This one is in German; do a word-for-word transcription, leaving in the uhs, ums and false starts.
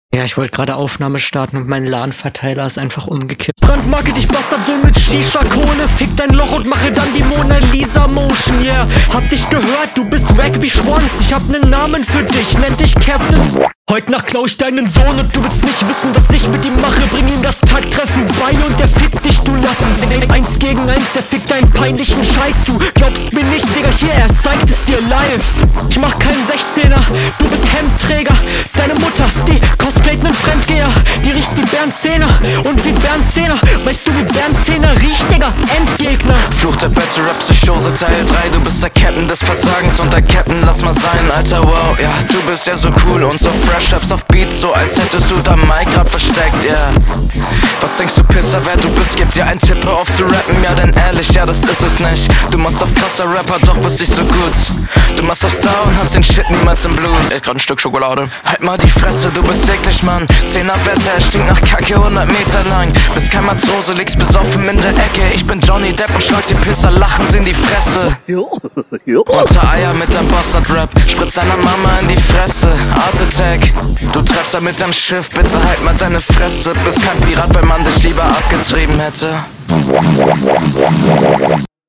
Ja, ich wollte gerade Aufnahme starten und mein LAN-Verteiler ist einfach umgekippt. Brandmarke dich Bastard so mit Shisha-Kohle. Fick dein Loch und mache dann die Mona Lisa Motion, yeah. Hab dich gehört, du bist wack wie Schwanz. Ich hab nen Namen für dich, nenn dich Captain. Heute Nacht klau ich deinen Sohn und du willst nicht wissen, was ich mit ihm mache. Bring ihm das Tagtreffen bei und der fickt dich, du Lappen. Eins gegen eins, der fickt deinen peinlichen Scheiß. Du glaubst mir nicht, Digga, hier, er zeigt es dir live. Ich mach keinen sechzehner, du bist Hemdträger. Deine Mutter, die cosplayt nen Fremdgeher. Die riecht wie Bernd Zehner und wie Bernd Zehner. Weißt du, wie Bernd Zehner riecht, Digga? Endgegner. Fluch der Battle-Rap-Psychose Teil drei. Du bist der Captain des Versagens und der Captain, lass mal sein, Alter, wow. Ja, du bist ja so cool und so fresh. Raps auf Beats, so als hättest du da Mic grad versteckt, yeah. Was denkst du, Pisser, wer du bist? Gib dir einen Tipp, hör auf zu rappen, ja, denn ehrlich, ja, das ist es nicht. Du machst auf krasser Rapper, doch bist nicht so gut. Du machst auf Star und hast den Shit niemals im Blut. Ich grad ein Stück Schokolade. Halt mal die Fresse, du bist eklig, Mann. Zehner Wetter, es stinkt nach Kacke hundert Meter lang. Bist kein Matrose, liegst besoffen in der Ecke. Ich bin Johnny Depp und schlag die Pisser lachend in die Fresse. Unter Eier mit deinem Bastard-Rap, spritz deiner Mama in die Fresse. Art Attack. Du treffst da mit deinem Schiff, bitte halt mal deine Fresse. Bist kein Pirat, weil man dich lieber abgetrieben hätte.